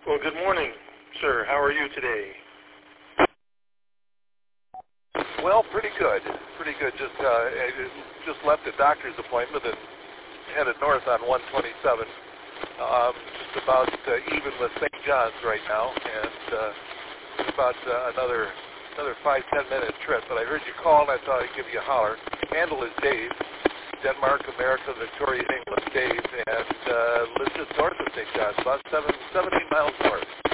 Well, good morning, sir. How are you today? Well, pretty good. Pretty good. I just left a doctor's appointment and headed north on 127. Just about even with St. John's right now, and about another 5-10 minute trip. But I heard you call, and I thought I'd give you a holler. Handle is Dave, Denmark, America, Victoria, England, Dave, and lives just north of St. John's, about 7-8 miles north.